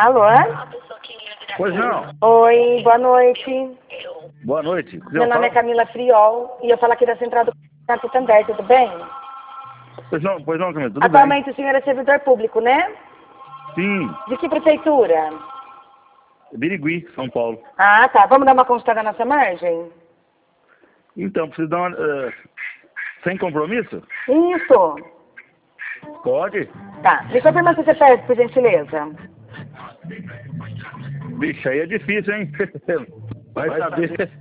Alô? Pois não. Oi, boa noite. Boa noite. Meu nome é Camila Friol e eu falo aqui da Central do Campo também, tudo bem? Pois não, Camila, tudo Atualmente o senhor é servidor público, né? bem? Sim, De que prefeitura? Birigui, São Paulo. Ah, tá. Vamos dar uma consultada na nossa margem? Então, preciso dar uma... sem compromisso? Isso. Pode? Tá. Me confirma se você pede, por gentileza. Vixe, aí é difícil, hein? Vai saber.